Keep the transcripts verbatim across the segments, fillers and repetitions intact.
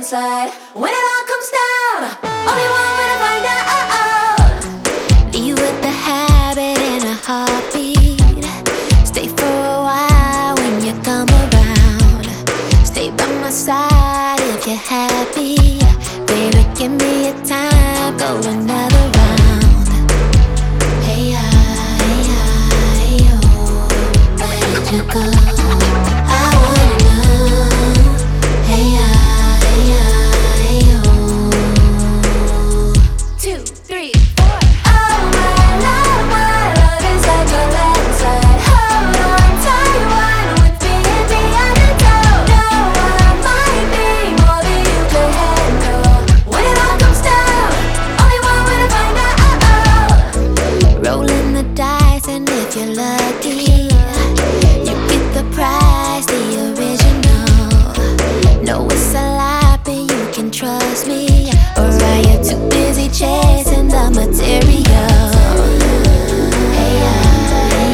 landslide. When it all comes down, only one way to find out. Leave with the habit in a heartbeat. Stay for a while when you come around. Stay by my side if you're happy. Baby, give me a time, go another round. Hey, I, hey, I, hey, oh, where did you go? I wanna know. Hey, I, hey, I, hey, oh. Two, three, four. Oh my love, my love is like a landslide. Hold on tight, one with me in the undertow. No, I might be more than you can handle. When it all comes down, only one way to find out. Rolling the dice, and if you're lucky, you get the prize, the original. No, it's a lie, but you can trust me. Or are you too busy chasing the material? Hey, I, hey,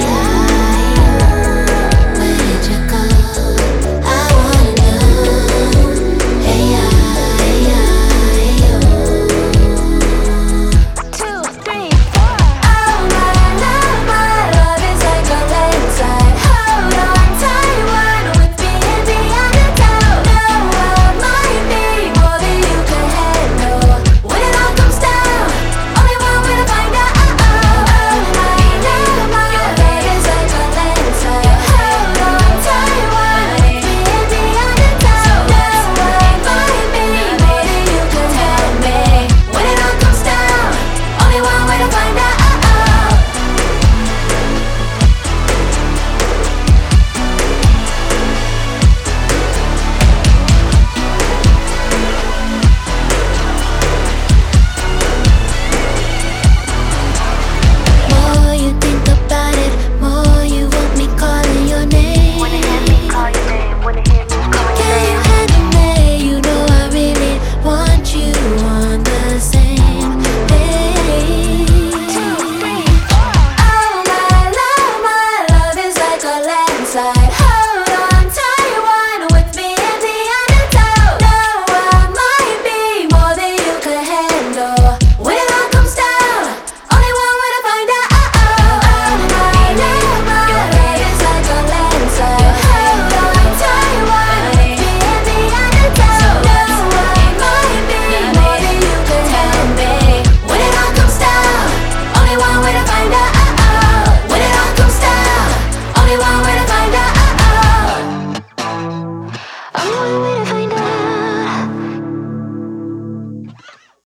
I, where did you go? I wanna know. Hey, I, hey, I, oh. Two, three, four. Oh my love, my love is like a landslide. Hold on tight, one with me in the undertow. No, I might be more than you can handle. When it all comes down, only one way to find out. Oh my love, my love is like a landslide. Hold on tight, one with me in the undertow. No, I might be more than you can tell me. When it all comes down, only one way to find out. More you think about it, more you want me calling your name. Wanna hear me call your name? Wanna hear me call your Can you name? handle me? You know I really want you on the same page. Oh my love, my love is like a landslide. Hold on tight, one with me in the undertow. No, I might be more than you can handle. When it all comes down, only one way to find out. Oh my love, my love is like a landslide. Hold on tight, one with me in the undertow. No, I might be more than you can tell me. When it all comes down, only one way to find out. When it all comes down, only one way to find out. I'm